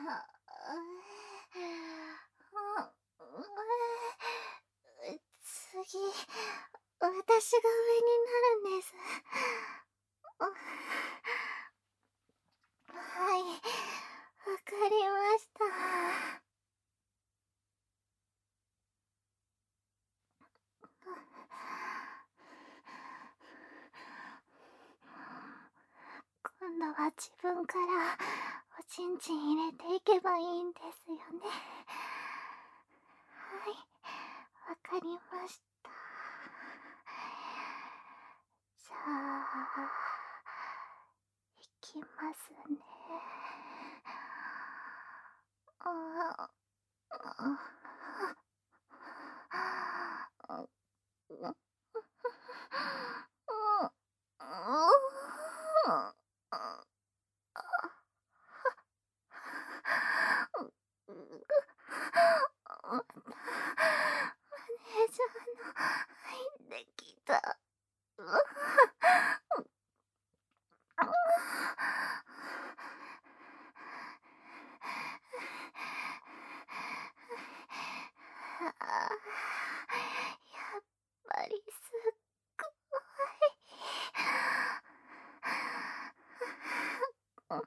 次、私が上になるんです。はい、わかりました。今度は自分からおちんちん入れていけばいいんですよね。はい、わかりました。じゃあ、いきますね。マネージャーの入ってきた。やっぱりすっごい。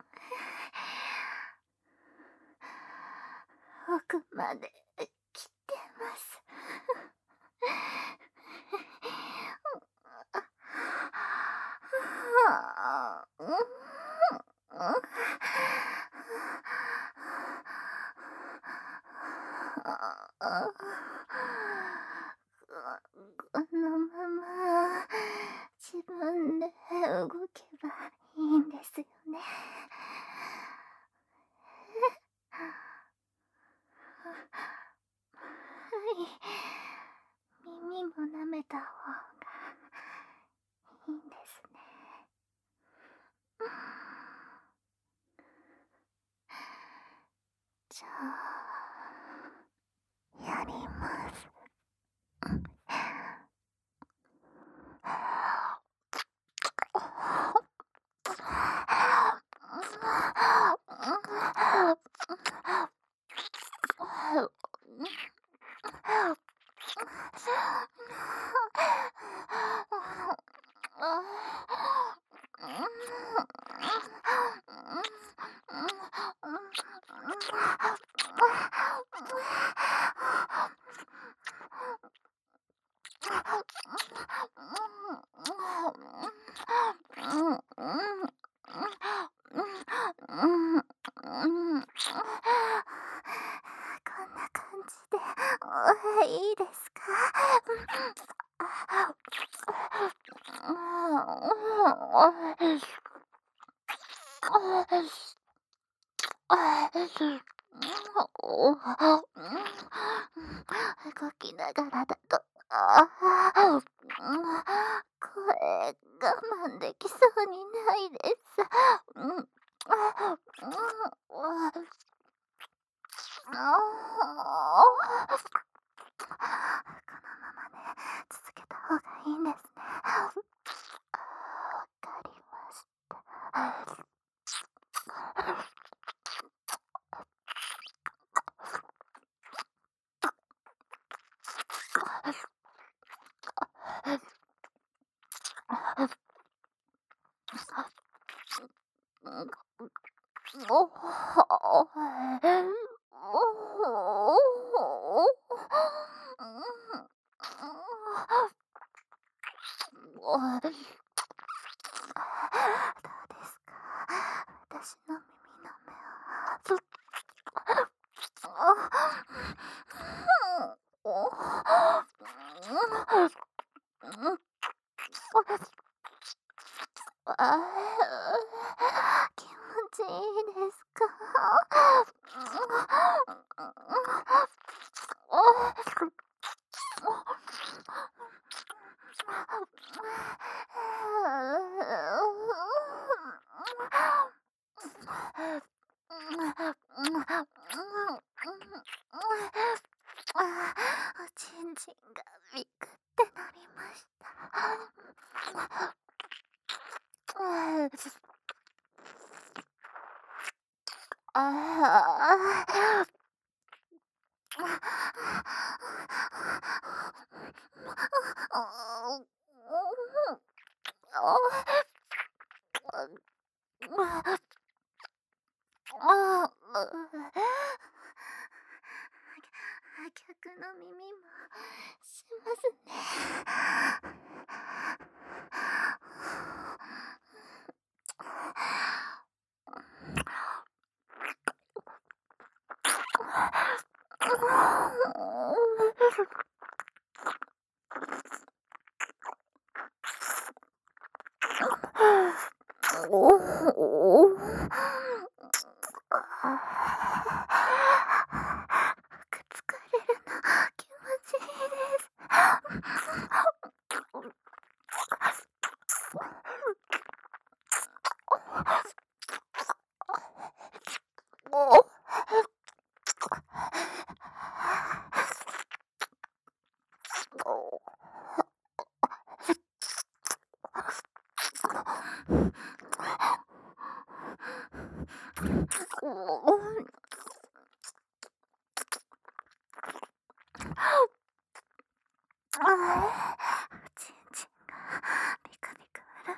奥まで来てます。このまま自分で動けばいいんですよね。はい、耳も舐めた方がいいんですね。じゃあ、やります。こんな感じでいいですか？動きながらだと、声我慢できそうにないです。このままね、続けた方がいいんですね。わかりました。どうですか？私の耳の目を。気持ちいいですか？おちんちんがビクってなりました。ああ、 逆の耳もしますね。くっつかれるの気持ちいいです。ちんちんがビクビク震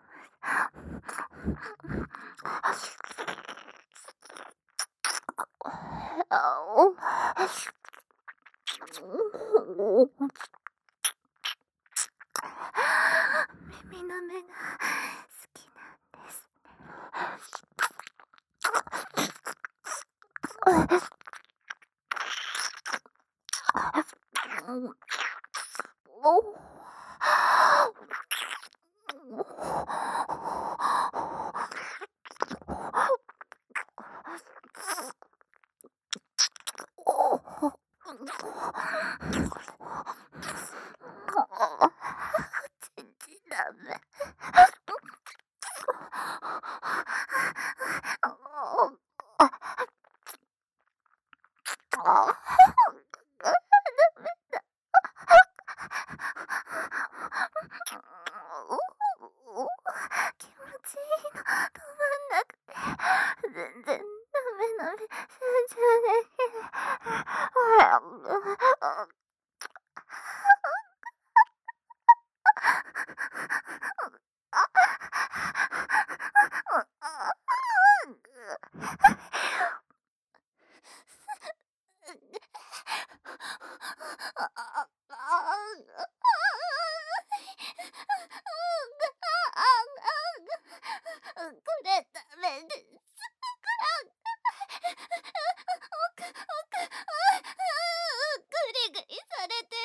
えてます。耳の目が好きなんです。ちんちんダメ。気持ちいいの止まんなくて全然ダメ集中できない。これダメです。ぐりぐりされてる。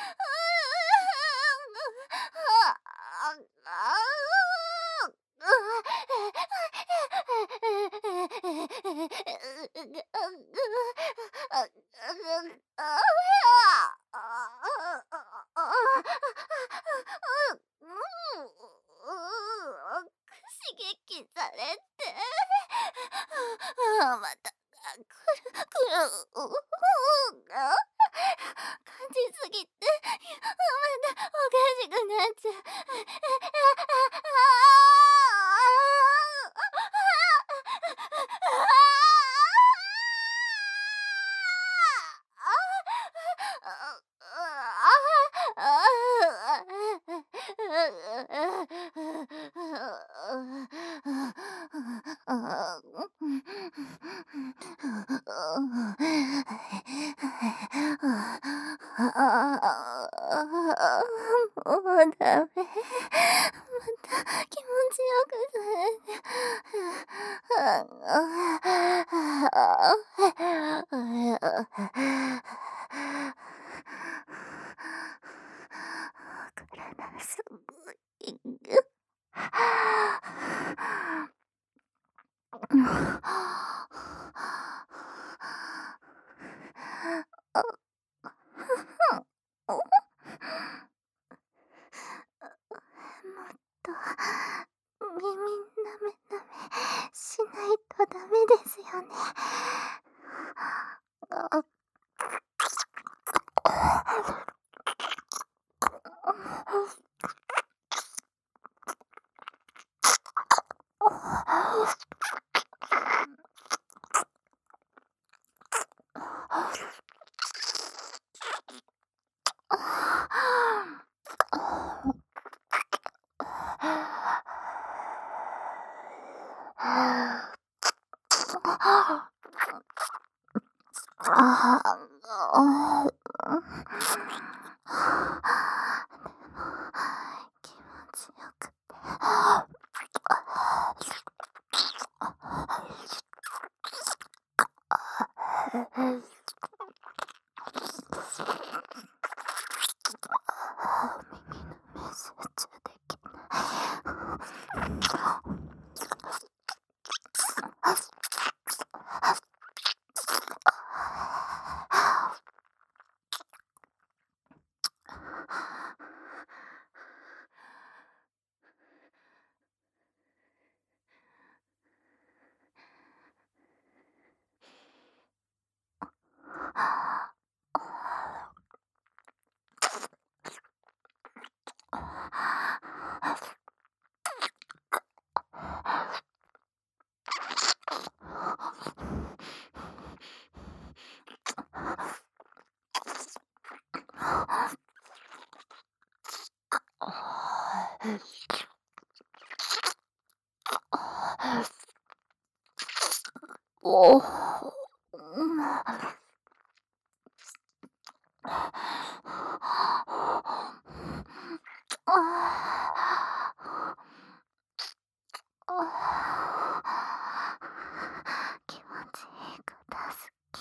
刺激されてまた感じすぎてまたおかしくなっちゃう。もうダメ。また気持ちよくされて。体すごい。もっと耳なめなめしないとダメですよね。 おお。気持ちいい片付き。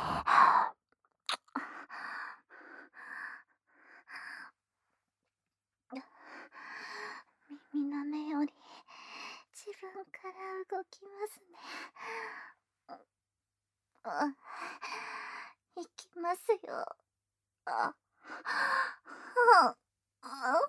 耳の目より自分から動きますね。行きますよ。あ、あ、あ、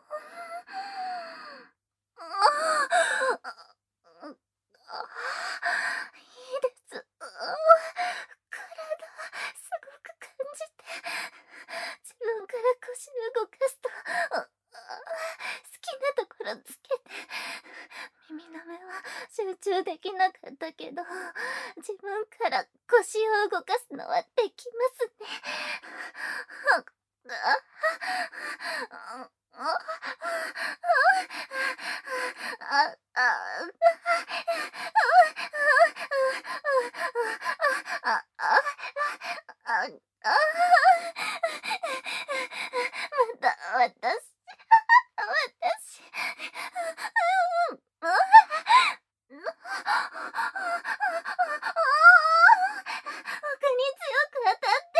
いいです。体すごく感じて、自分から腰動かすと、好きなところつけて、耳の目は集中できなかったけど、自分から腰を動かすのはできますね。また私、奥に強く当たって、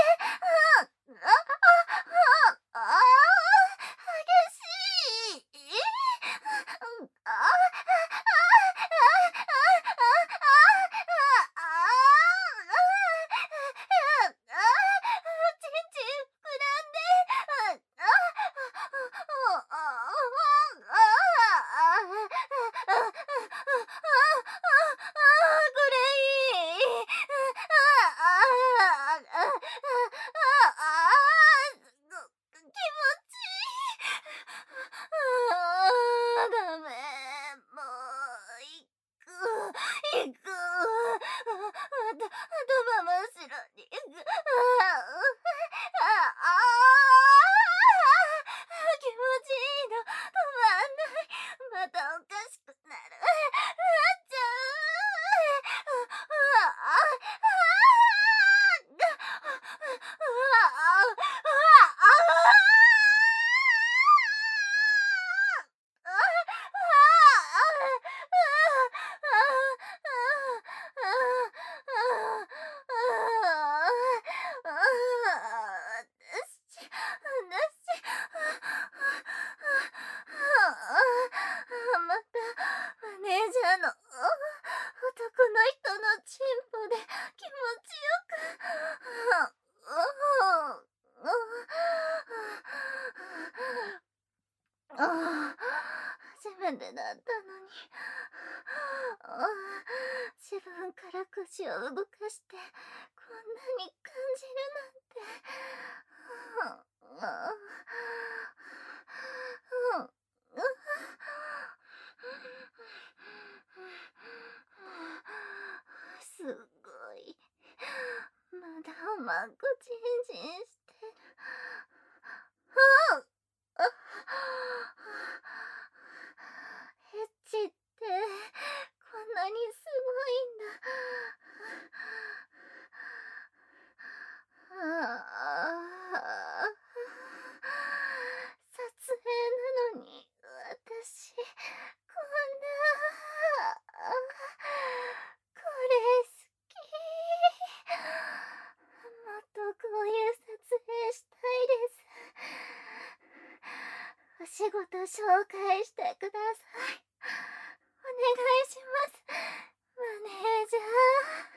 激しい。ちんちん膨らんで、これいい。気持ちいい。ダメ。もう、行く。頭真っ白に。気持ちいいの。止まんない。またおかしくなる。なっちゃまたマネージャーの男の人のチンポで気持ちよく。初めてだったのに。自分から口を動かしてこんなに感じるなんて。すごい。まだおまんこちんちんしてる。エッチってこんなにすごいんだ。撮影なのに私こんなこれ好き。 お仕事紹介してください。お願いします。マネージャー。